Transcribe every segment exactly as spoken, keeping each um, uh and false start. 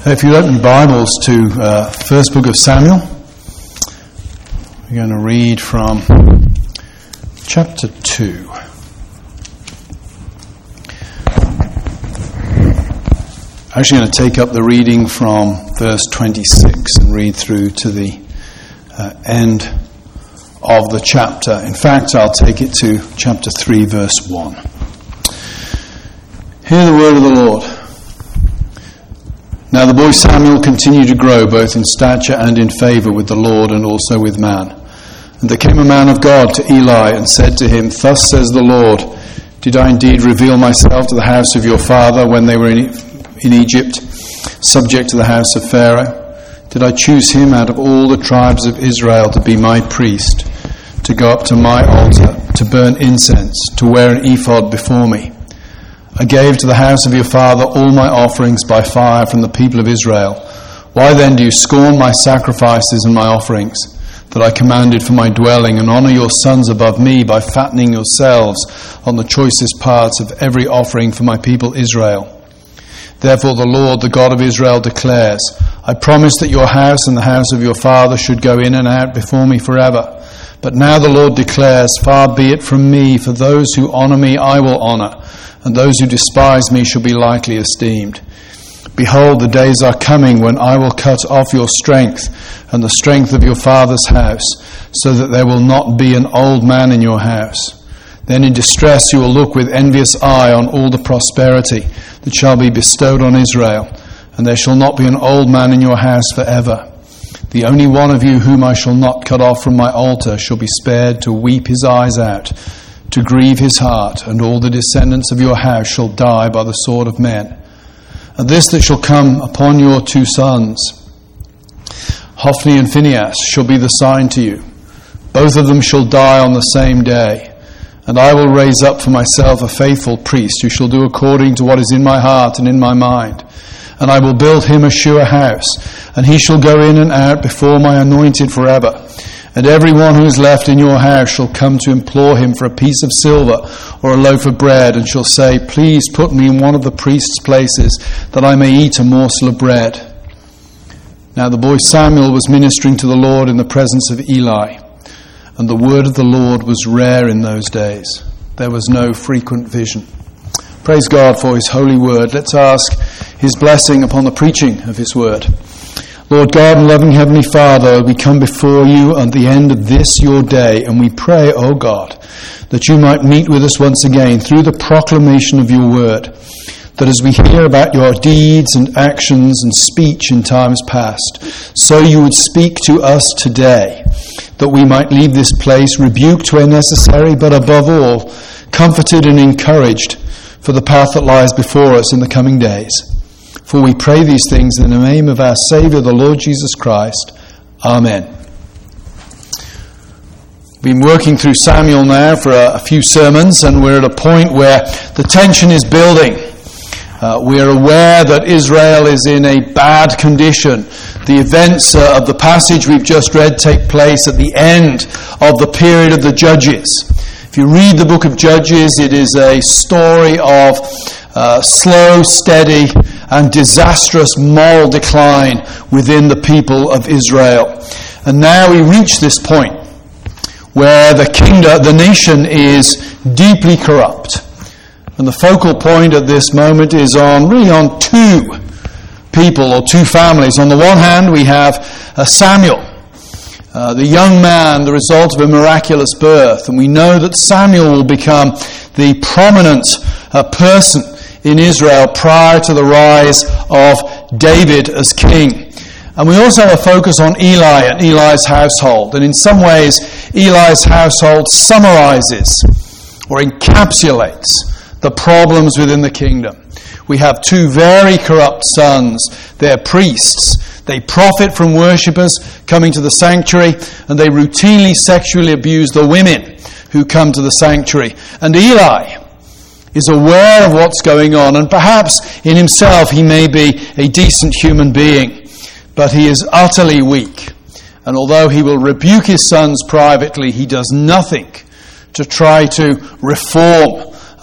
If you open Bibles to uh, first book of Samuel, we're going to read from chapter two. I'm actually going to take up the reading from verse twenty-six and read through to the uh, end of the chapter. In fact, I'll take it to chapter three, verse one. Hear the word of the Lord. Now the boy Samuel continued to grow both in stature and in favour with the Lord and also with man. And there came a man of God to Eli and said to him, Thus says the Lord, Did I indeed reveal myself to the house of your father when they were in, in Egypt, subject to the house of Pharaoh? Did I choose him out of all the tribes of Israel to be my priest, to go up to my altar, to burn incense, to wear an ephod before me? I gave to the house of your father all my offerings by fire from the people of Israel. Why then do you scorn my sacrifices and my offerings that I commanded for my dwelling, and honour your sons above me by fattening yourselves on the choicest parts of every offering for my people Israel? Therefore the Lord, the God of Israel, declares, I promised that your house and the house of your father should go in and out before me forever. But now the Lord declares, Far be it from me, for those who honour me I will honour, and those who despise me shall be lightly esteemed. Behold, the days are coming when I will cut off your strength and the strength of your father's house, so that there will not be an old man in your house. Then in distress you will look with envious eye on all the prosperity that shall be bestowed on Israel, and there shall not be an old man in your house forever. The only one of you whom I shall not cut off from my altar shall be spared to weep his eyes out, to grieve his heart, and all the descendants of your house shall die by the sword of men. And this that shall come upon your two sons, Hophni and Phinehas, shall be the sign to you. Both of them shall die on the same day. And I will raise up for myself a faithful priest who shall do according to what is in my heart and in my mind. And I will build him a sure house, and he shall go in and out before my anointed forever. And everyone who is left in your house shall come to implore him for a piece of silver or a loaf of bread, and shall say, Please put me in one of the priest's places, that I may eat a morsel of bread. Now the boy Samuel was ministering to the Lord in the presence of Eli, and the word of the Lord was rare in those days. There was no frequent vision. Praise God for his holy word. Let's ask his blessing upon the preaching of his word. Lord God and loving Heavenly Father, we come before you at the end of this your day, and we pray, O God, that you might meet with us once again through the proclamation of your word, that as we hear about your deeds and actions and speech in times past, so you would speak to us today, that we might leave this place rebuked where necessary, but above all, comforted and encouraged for the path that lies before us in the coming days. For we pray these things in the name of our Saviour, the Lord Jesus Christ. Amen. We've been working through Samuel now for a, a few sermons, and we're at a point where the tension is building. Uh, we're aware that Israel is in a bad condition. The events uh, of the passage we've just read take place at the end of the period of the Judges. If you read the book of Judges, it is a story of uh, slow, steady, and disastrous moral decline within the people of Israel. And now we reach this point where the kingdom, the nation is deeply corrupt. And the focal point at this moment is on, really on two people or two families. On the one hand, we have uh, Samuel, uh, the young man, the result of a miraculous birth. And we know that Samuel will become the prominent uh, person in Israel prior to the rise of David as king. And we also have a focus on Eli and Eli's household. And in some ways, Eli's household summarizes or encapsulates the problems within the kingdom. We have two very corrupt sons. They're priests. They profit from worshippers coming to the sanctuary, and they routinely sexually abuse the women who come to the sanctuary. And Eli is aware of what's going on, and perhaps in himself he may be a decent human being, but he is utterly weak. And although he will rebuke his sons privately, he does nothing to try to reform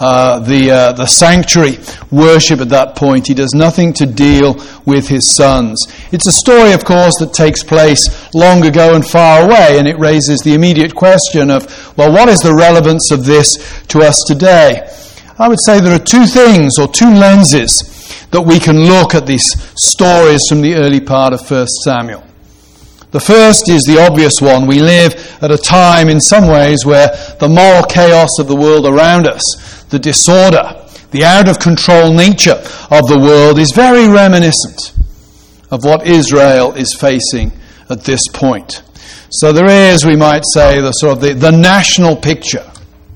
uh, the uh, the sanctuary worship at that point. He does nothing to deal with his sons. It's a story, of course, that takes place long ago and far away, and it raises the immediate question of, well, what is the relevance of this to us today? I would say there are two things, or two lenses, that we can look at these stories from the early part of First Samuel. The first is the obvious one. We live at a time in some ways where the moral chaos of the world around us, the disorder, the out-of-control nature of the world is very reminiscent of what Israel is facing at this point. So there is, we might say, the sort of the, the national picture.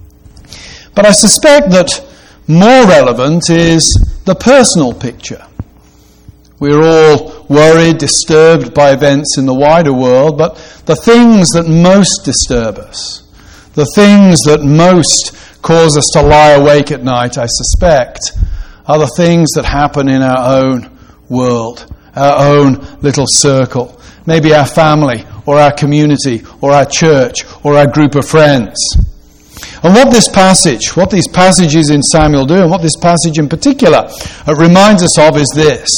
But I suspect that more relevant is the personal picture. We're all worried, disturbed by events in the wider world, but the things that most disturb us, the things that most cause us to lie awake at night, I suspect, are the things that happen in our own world, our own little circle, maybe our family or our community or our church or our group of friends. And what this passage, what these passages in Samuel do, and what this passage in particular uh, reminds us of is this: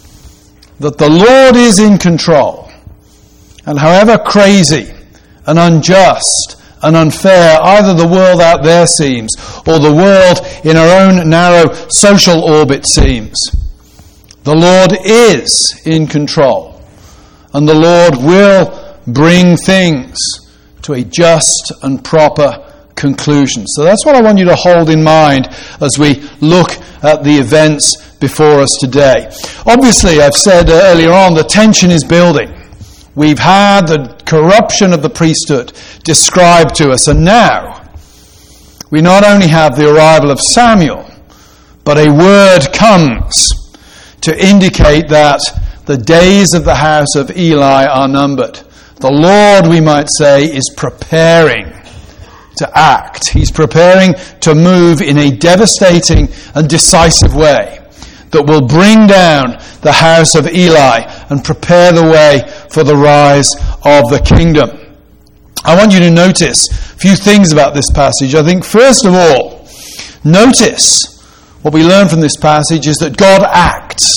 that the Lord is in control. And however crazy and unjust and unfair either the world out there seems or the world in our own narrow social orbit seems, the Lord is in control. And the Lord will bring things to a just and proper conclusion. So that's what I want you to hold in mind as we look at the events before us today. Obviously, I've said earlier on, the tension is building. We've had the corruption of the priesthood described to us, and now we not only have the arrival of Samuel, but a word comes to indicate that the days of the house of Eli are numbered. The Lord, we might say, is preparing to act. He's preparing to move in a devastating and decisive way that will bring down the house of Eli and prepare the way for the rise of the kingdom. I want you to notice a few things about this passage. I think, first of all, notice what we learn from this passage is that God acts.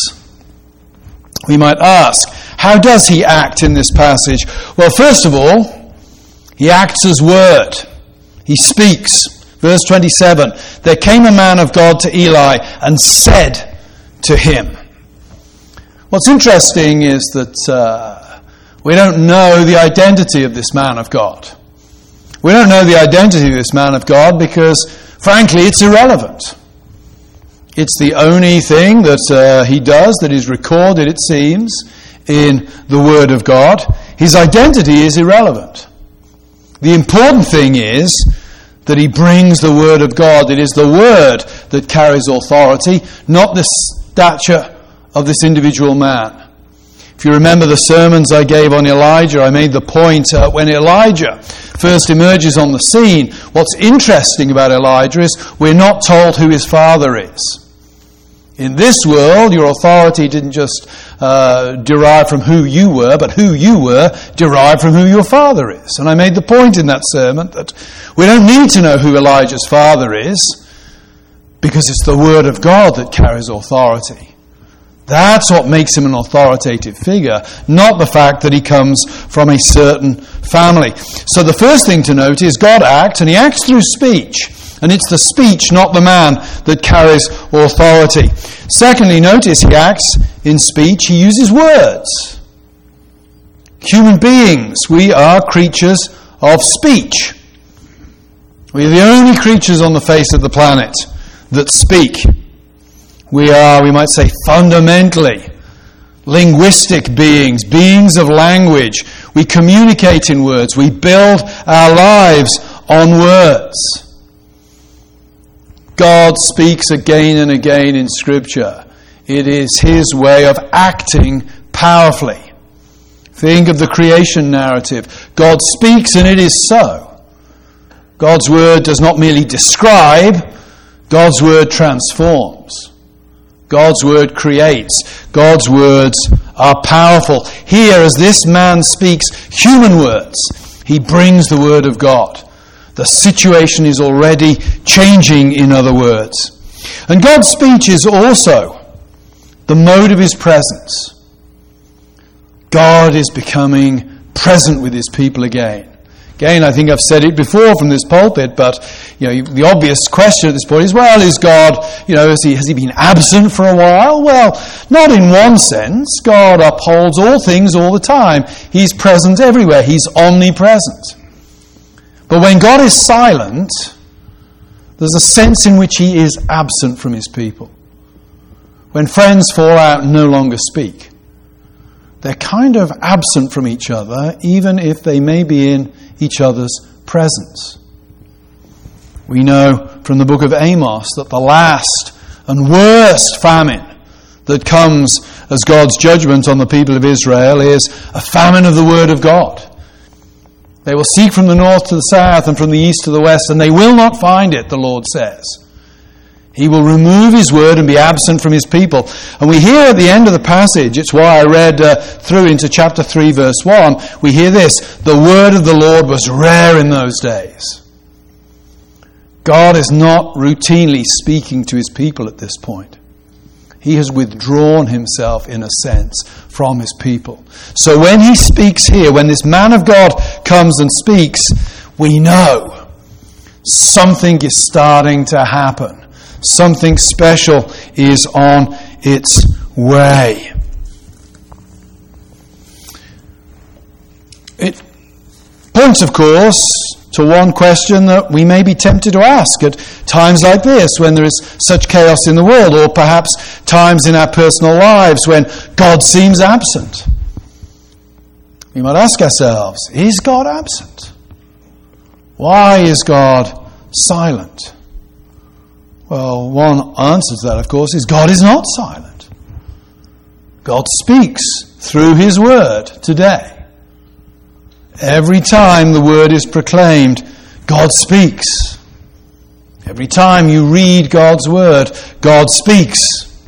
We might ask, how does he act in this passage? Well, first of all, he acts as word. He speaks. Verse twenty-seven, there came a man of God to Eli and said to him. What's interesting is that uh, we don't know the identity of this man of God. We don't know the identity of this man of God because, frankly, it's irrelevant. It's the only thing that uh, he does that is recorded, it seems, in the Word of God. His identity is irrelevant. The important thing is that he brings the Word of God. It is the Word that carries authority, not the stature of this individual man. If you remember the sermons I gave on Elijah, I made the point uh, when Elijah first emerges on the scene, what's interesting about Elijah is we're not told who his father is. In this world, your authority didn't just uh, derive from who you were, but who you were derived from who your father is. And I made the point in that sermon that we don't need to know who Elijah's father is because it's the Word of God that carries authority. That's what makes him an authoritative figure, not the fact that he comes from a certain family. So the first thing to note is God acts, and he acts through speech. And it's the speech, not the man, that carries authority. Secondly, notice he acts in speech. He uses words. Human beings, we are creatures of speech. We are the only creatures on the face of the planet that speak. We are, we might say, fundamentally linguistic beings, beings of language. We communicate in words. We build our lives on words. God speaks again and again in Scripture. It is his way of acting powerfully. Think of the creation narrative. God speaks and it is so. God's word does not merely describe, God's word transforms. God's word creates. God's words are powerful. Here, as this man speaks human words, he brings the word of God. The situation is already changing, in other words. And God's speech is also the mode of his presence. God is becoming present with his people again. Again, I think I've said it before from this pulpit, but you know, the obvious question at this point is, well, is God, you know, has he, has he been absent for a while? Well, not in one sense. God upholds all things all the time. He's present everywhere. He's omnipresent. But when God is silent, there's a sense in which he is absent from his people. When friends fall out and no longer speak, they're kind of absent from each other, even if they may be in each other's presence. We know from the book of Amos that the last and worst famine that comes as God's judgment on the people of Israel is a famine of the word of God. They will seek from the north to the south and from the east to the west, and they will not find it, the Lord says. He will remove his word and be absent from his people. And we hear at the end of the passage, it's why I read uh, through into chapter three, verse one, we hear this: the word of the Lord was rare in those days. God is not routinely speaking to his people at this point. He has withdrawn himself, in a sense, from his people. So when he speaks here, when this man of God comes and speaks, we know something is starting to happen. Something special is on its way. It points, of course, to one question that we may be tempted to ask at times like this, when there is such chaos in the world, or perhaps times in our personal lives when God seems absent. We might ask ourselves, is God absent? Why is God silent? Well, one answer to that, of course, is God is not silent. God speaks through his word today. Every time the word is proclaimed, God speaks. Every time you read God's word, God speaks.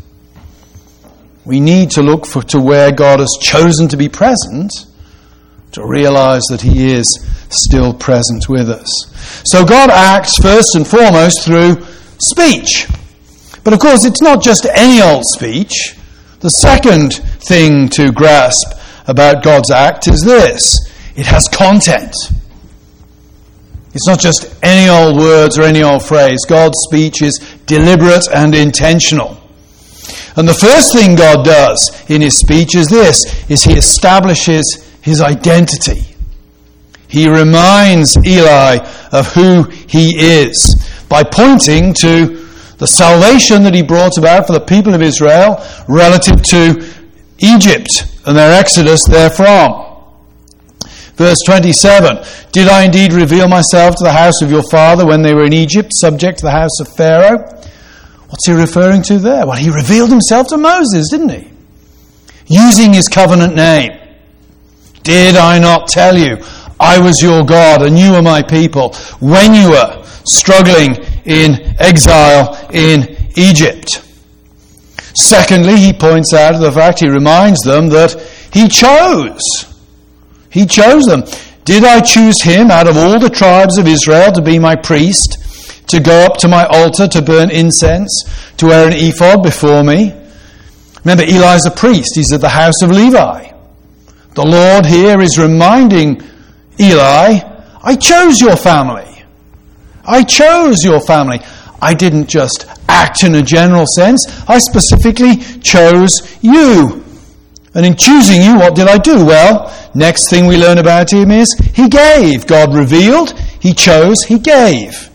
We need to look for, to where God has chosen to be present to realize that he is still present with us. So God acts first and foremost through speech. But of course, it's not just any old speech. The second thing to grasp about God's act is this: it has content. It's not just any old words or any old phrase. God's speech is deliberate and intentional. And the first thing God does in his speech is this, is he establishes his identity. He reminds Eli of who he is by pointing to the salvation that he brought about for the people of Israel relative to Egypt and their exodus therefrom. Verse twenty-seven, did I indeed reveal myself to the house of your father when they were in Egypt, subject to the house of Pharaoh? What's he referring to there? Well, he revealed himself to Moses, didn't he? Using his covenant name. Did I not tell you, I was your God and you were my people, when you were struggling in exile in Egypt? Secondly, he points out the fact, he reminds them that he chose. He chose them. Did I choose him out of all the tribes of Israel to be my priest, to go up to my altar to burn incense, to wear an ephod before me? Remember, Eli's a priest. He's at the house of Levi. The Lord here is reminding Eli, I chose your family. I chose your family. I didn't just act in a general sense. I specifically chose you. And in choosing you, what did I do? Well, next thing we learn about him is he gave. God revealed, he chose, he gave.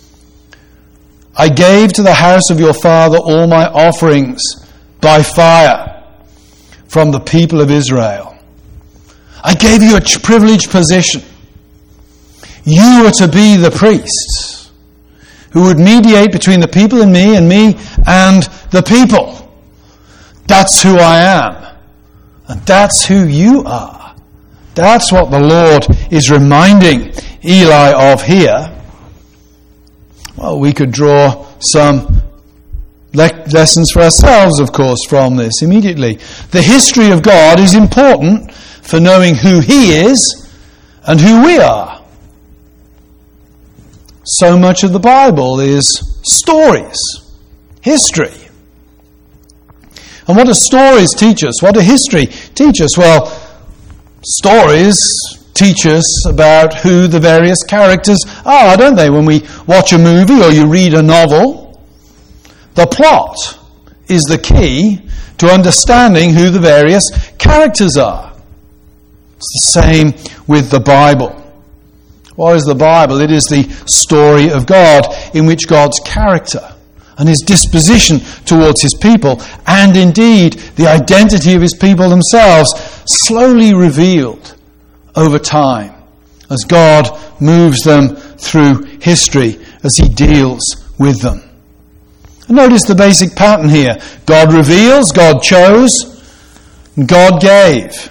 I gave to the house of your father all my offerings by fire from the people of Israel. I gave you a privileged position. You were to be the priests who would mediate between the people and me and me and the people. That's who I am. And that's who you are. That's what the Lord is reminding Eli of here. Well, we could draw some le- lessons for ourselves, of course, from this immediately. The history of God is important for knowing who he is and who we are. so much of the Bible is stories, history. And what do stories teach us? What do history teach us? Well, stories teach us about who the various characters are, don't they? When we watch a movie or you read a novel, the plot is the key to understanding who the various characters are. It's the same with the Bible. What is the Bible? It is the story of God in which God's character and his disposition towards his people, and indeed the identity of his people themselves, slowly revealed over time as God moves them through history, as he deals with them. And notice the basic pattern here. God reveals, God chose, God gave.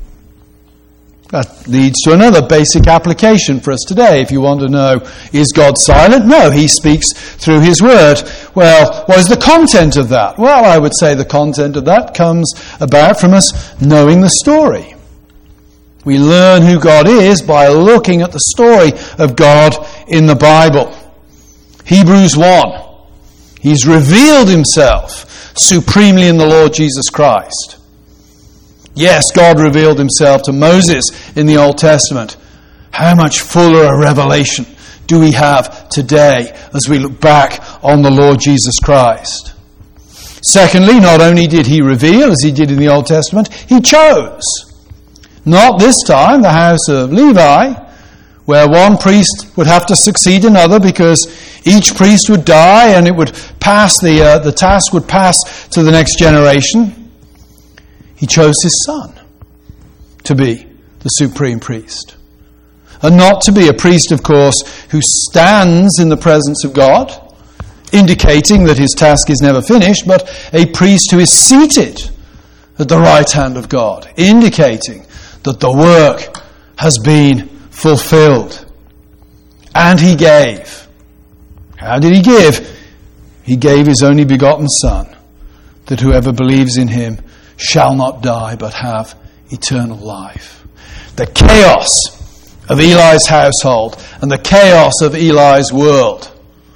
That leads to another basic application for us today. If you want to know, is God silent? No, he speaks through his word. Well, what is the content of that? Well, I would say the content of that comes about from us knowing the story. We learn who God is by looking at the story of God in the Bible. Hebrews one. He's revealed himself supremely in the Lord Jesus Christ. Yes, God revealed himself to Moses in the Old Testament. How much fuller a revelation do we have today as we look back on the Lord Jesus Christ? Secondly, not only did he reveal, as he did in the Old Testament, he chose. Not this time the house of Levi, where one priest would have to succeed another because each priest would die and it would pass, the, uh, the task would pass to the next generation. He chose his son to be the supreme priest. And not to be a priest, of course, who stands in the presence of God, indicating that his task is never finished, but a priest who is seated at the right hand of God, indicating that the work has been fulfilled. And he gave. How did he give? He gave his only begotten Son, that whoever believes in him shall not die but have eternal life. The chaos of Eli's household and the chaos of Eli's world,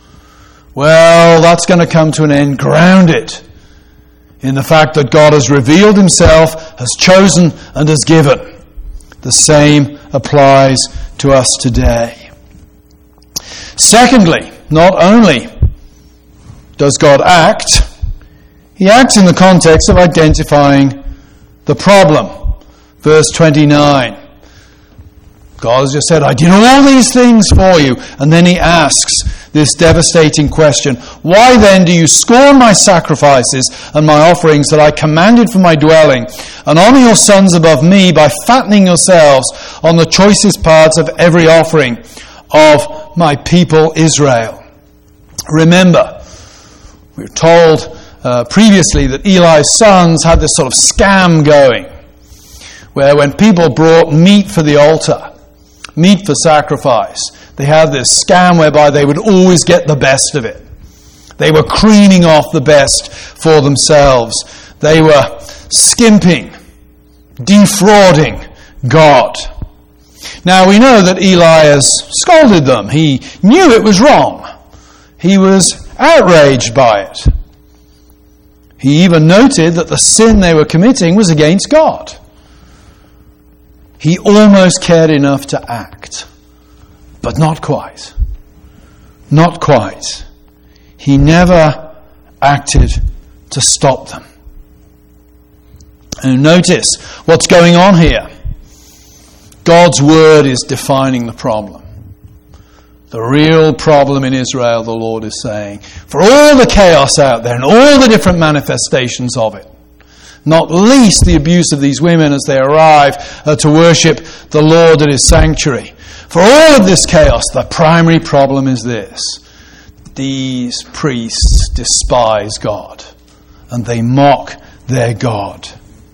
well, that's going to come to an end grounded in the fact that God has revealed himself, has chosen and has given. The same applies to us today. Secondly, not only does God act, he acts in the context of identifying the problem. Verse twenty-nine. God has just said, I did all these things for you. And then he asks this devastating question. Why then do you scorn my sacrifices and my offerings that I commanded for my dwelling, and honor your sons above me by fattening yourselves on the choicest parts of every offering of my people Israel? Remember, we were told Uh, previously that Eli's sons had this sort of scam going, where when people brought meat for the altar, meat for sacrifice, they had this scam whereby they would always get the best of it. They were creaming off the best for themselves. They were skimping, defrauding God. Now we know that Eli has scolded them. He knew it was wrong. He was outraged by it. He even noted that the sin they were committing was against God. He almost cared enough to act, but not quite. Not quite. He never acted to stop them. And notice what's going on here. God's word is defining the problem. The real problem in Israel, the Lord is saying, for all the chaos out there and all the different manifestations of it, not least the abuse of these women as they arrive uh, to worship the Lord at his sanctuary. For all of this chaos, the primary problem is this. These priests despise God and they mock their God.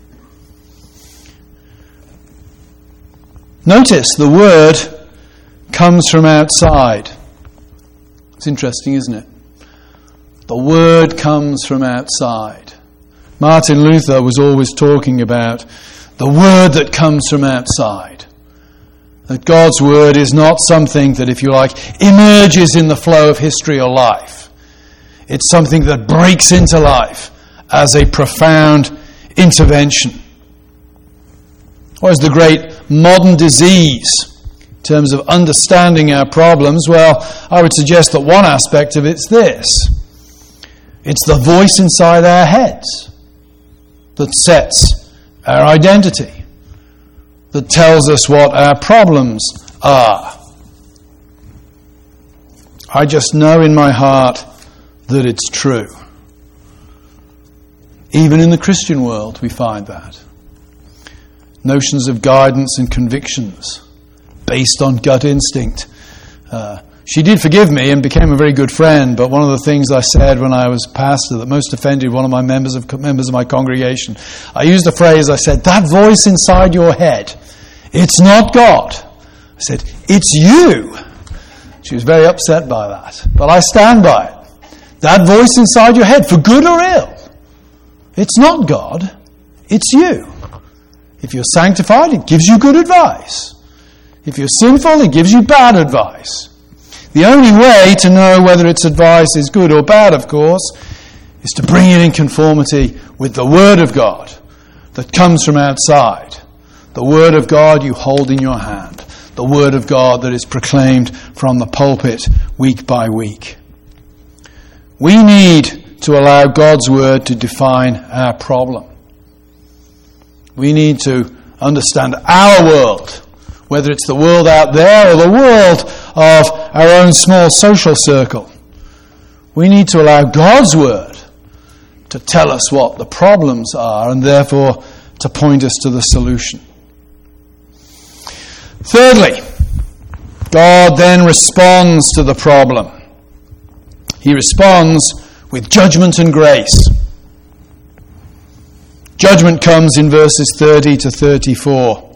Notice the word comes from outside. It's interesting, isn't it? The word comes from outside. Martin Luther was always talking about the word that comes from outside. That God's word is not something that, if you like, emerges in the flow of history or life. It's something that breaks into life as a profound intervention. What is the great modern disease in terms of understanding our problems? Well, I would suggest that one aspect of it's this. It's the voice inside our heads that sets our identity, that tells us what our problems are. I just know in my heart that it's true. Even in the Christian world, we find that. Notions of guidance and convictions based on gut instinct. Uh, she did forgive me and became a very good friend, but one of the things I said when I was pastor that most offended one of my members of members of my congregation, I used the phrase, I said, that voice inside your head, it's not God. I said, it's you. She was very upset by that, but I stand by it. That voice inside your head, for good or ill, it's not God, it's you. If you're sanctified, it gives you good advice. If you're sinful, it gives you bad advice. The only way to know whether its advice is good or bad, of course, is to bring it in conformity with the Word of God that comes from outside. The Word of God you hold in your hand. The Word of God that is proclaimed from the pulpit week by week. We need to allow God's Word to define our problem. We need to understand our world, whether it's the world out there or the world of our own small social circle. We need to allow God's Word to tell us what the problems are and therefore to point us to the solution. Thirdly, God then responds to the problem. He responds with judgment and grace. Judgment comes in verses thirty to thirty-four.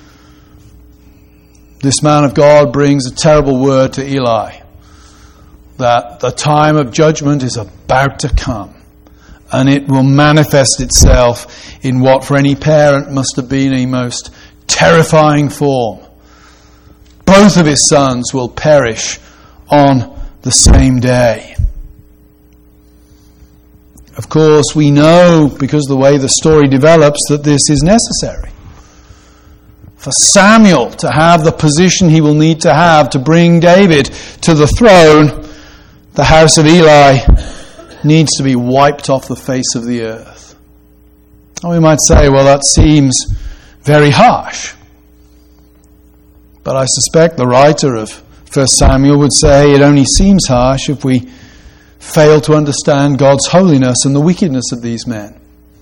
This man of God brings a terrible word to Eli, that the time of judgment is about to come, and it will manifest itself in what for any parent must have been a most terrifying form. Both of his sons will perish on the same day. Of course, we know, because of the way the story develops, that this is necessary. For Samuel to have the position he will need to have to bring David to the throne, the house of Eli needs to be wiped off the face of the earth. And we might say, well, that seems very harsh. But I suspect the writer of First Samuel would say it only seems harsh if we fail to understand God's holiness and the wickedness of these men.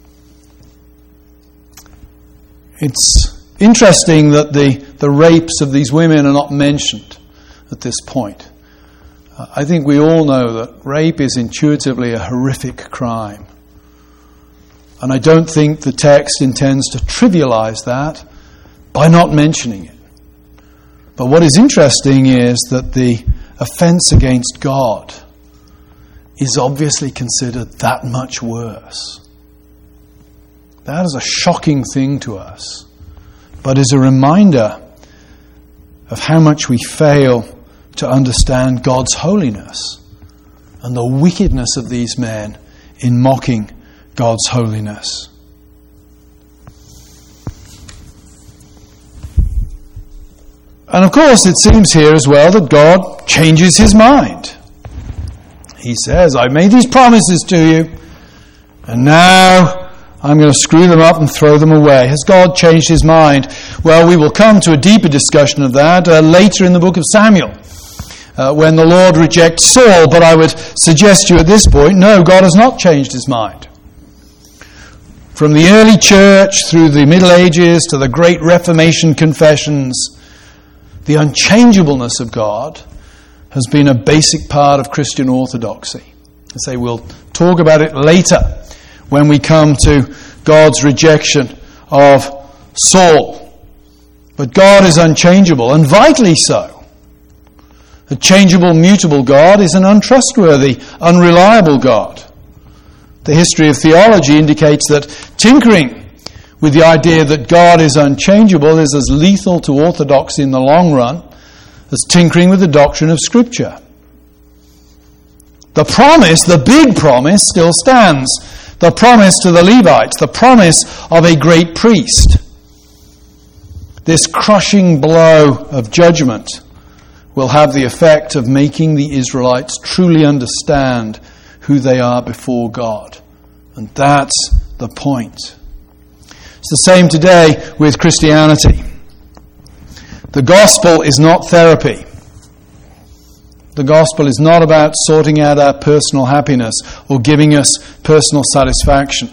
It's interesting that the, the rapes of these women are not mentioned at this point. Uh, I think we all know that rape is intuitively a horrific crime. And I don't think the text intends to trivialize that by not mentioning it. But what is interesting is that the offense against God is obviously considered that much worse. That is a shocking thing to us, but is a reminder of how much we fail to understand God's holiness and the wickedness of these men in mocking God's holiness. And of course, it seems here as well that God changes his mind. He says, I made these promises to you, and now I'm going to screw them up and throw them away. Has God changed his mind? Well, we will come to a deeper discussion of that uh, later in the book of Samuel, uh, when the Lord rejects Saul. But I would suggest to you at this point, no, God has not changed his mind. From the early church through the Middle Ages to the great Reformation confessions, the unchangeableness of God has been a basic part of Christian orthodoxy. I say we'll talk about it later when we come to God's rejection of Saul. But God is unchangeable, and vitally so. A changeable, mutable God is an untrustworthy, unreliable God. The history of theology indicates that tinkering with the idea that God is unchangeable is as lethal to orthodoxy in the long run as tinkering with the doctrine of Scripture. The promise, the big promise, still stands. The promise to the Levites, the promise of a great priest. This crushing blow of judgment will have the effect of making the Israelites truly understand who they are before God. And that's the point. It's the same today with Christianity. The gospel is not therapy. The gospel is not about sorting out our personal happiness or giving us personal satisfaction.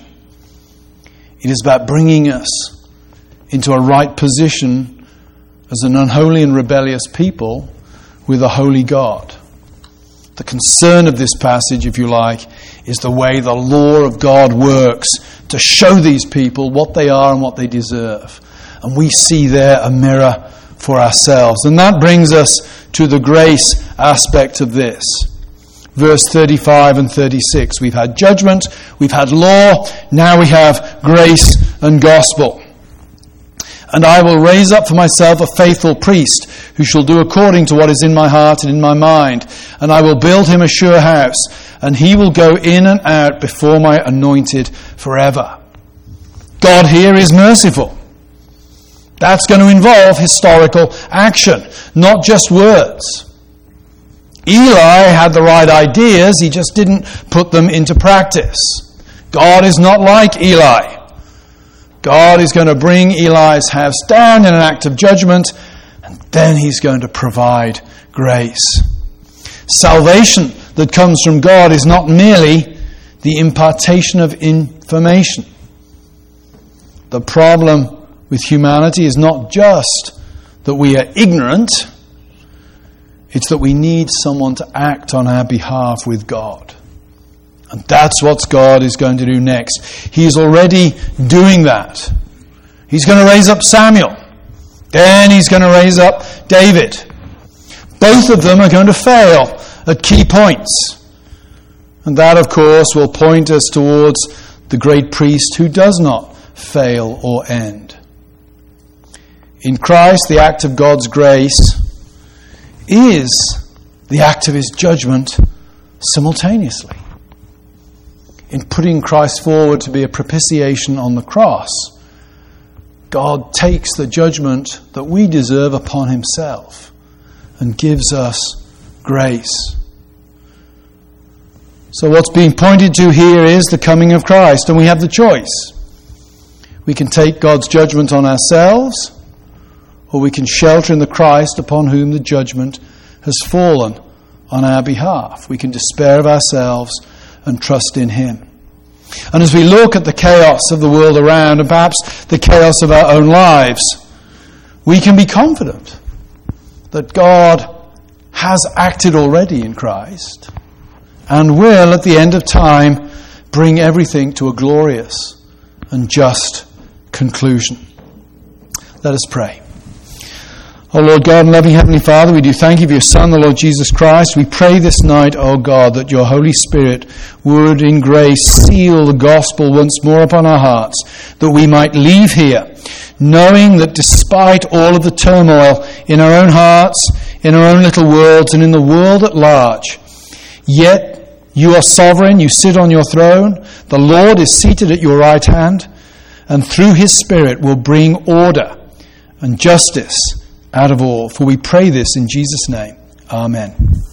It is about bringing us into a right position as an unholy and rebellious people with a holy God. The concern of this passage, if you like, is the way the law of God works to show these people what they are and what they deserve. And we see there a mirror for ourselves. And that brings us to the grace aspect of this. Verse thirty-five and thirty-six. We've had judgment, we've had law, now we have grace and gospel. And I will raise up for myself a faithful priest who shall do according to what is in my heart and in my mind. And I will build him a sure house, and he will go in and out before my anointed forever. God here is merciful. That's going to involve historical action, not just words. Eli had the right ideas, he just didn't put them into practice. God is not like Eli. God is going to bring Eli's house down in an act of judgment, and then he's going to provide grace. Salvation that comes from God is not merely the impartation of information. The problem with humanity is not just that we are ignorant, it's that we need someone to act on our behalf with God. And that's what God is going to do next. He is already doing that. He's going to raise up Samuel. Then he's going to raise up David. Both of them are going to fail at key points. And that, of course, will point us towards the great priest who does not fail or end. In Christ, the act of God's grace is the act of his judgment simultaneously. In putting Christ forward to be a propitiation on the cross, God takes the judgment that we deserve upon himself and gives us grace. So what's being pointed to here is the coming of Christ, and we have the choice. We can take God's judgment on ourselves, or we can shelter in the Christ upon whom the judgment has fallen on our behalf. We can despair of ourselves and trust in him. And as we look at the chaos of the world around, and perhaps the chaos of our own lives, we can be confident that God has acted already in Christ and will, at the end of time, bring everything to a glorious and just conclusion. Let us pray. O Lord God and loving Heavenly Father, we do thank you for your Son, the Lord Jesus Christ. We pray this night, O God, that your Holy Spirit would in grace seal the gospel once more upon our hearts, that we might leave here knowing that despite all of the turmoil in our own hearts, in our own little worlds, and in the world at large, yet you are sovereign, you sit on your throne, the Lord is seated at your right hand, and through his Spirit will bring order and justice out of all. For we pray this in Jesus' name. Amen.